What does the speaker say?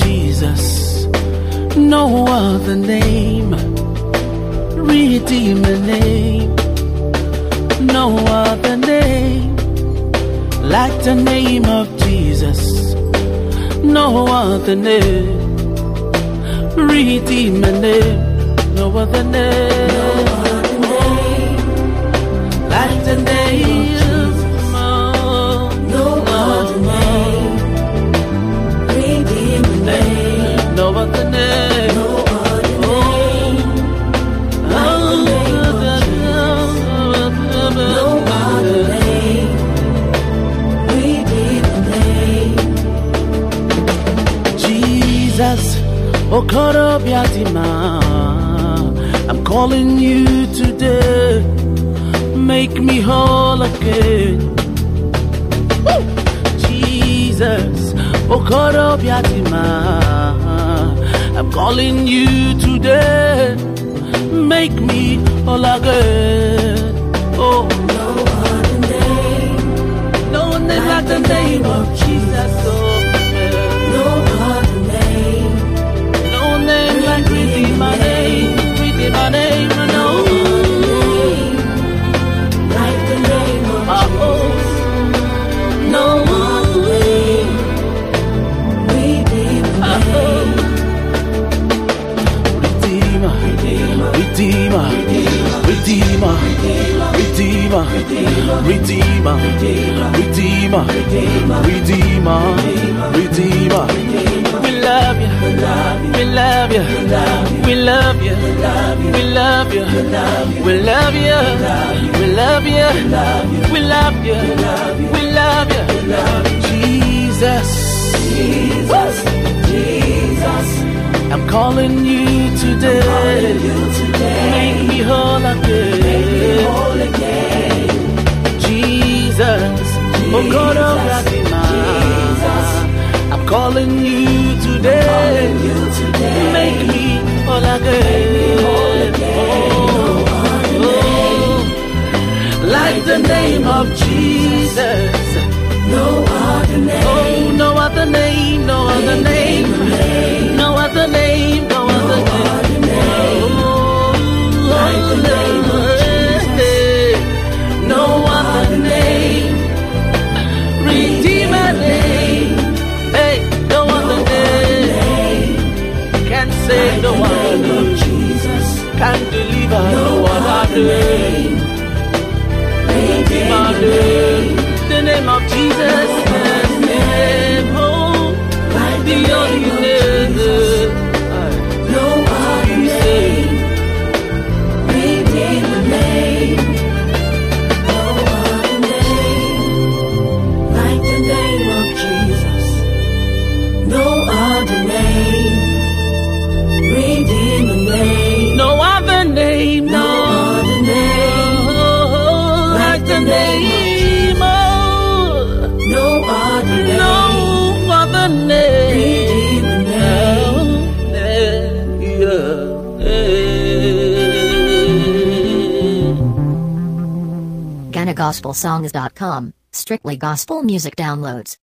Jesus, no other name, Redeemer name, no other name like the name of Jesus, no other name, Redeemer name, no other name, like the name. No other name, no other name, no other name, Redeemer name. Jesus, Okorobiadima, I'm calling you today, make me whole again. Woo! Jesus, Okorobiadima, I'm calling you today, make me whole again. Oh, no other name, no name like the name of Jesus. Oh, no other name, no name like Redeemer name, Redeemer name, no name like the name of Jesus. No other name, Redeemer name. Redeemer, Redeemer, Redeemer, Redeemer, Redeemer, Redeemer, Redeemer. We love you, we love you, we love you, we love you, we love you, we love you, we love you, we love you, Jesus, Jesus, Jesus. I'm calling you today, make me whole again, Jesus, oh God of Jesus, I'm calling you today, make me whole again, like the name of Jesus, no other name, oh, no other name, no other name, no other name, no other name, like the name of Jesus, no other name, Redeemer name, hey, no other name, can't say no other name, Jesus, can't deliver no other name, Redeemer name, the name of Jesus, the name, oh, like the only name, no other name, Redeemer name, no other name, like the name of Jesus, no other name, Redeemer name, no other name, no other name, like the name. GhanaGospelSongs.com, strictly gospel music downloads.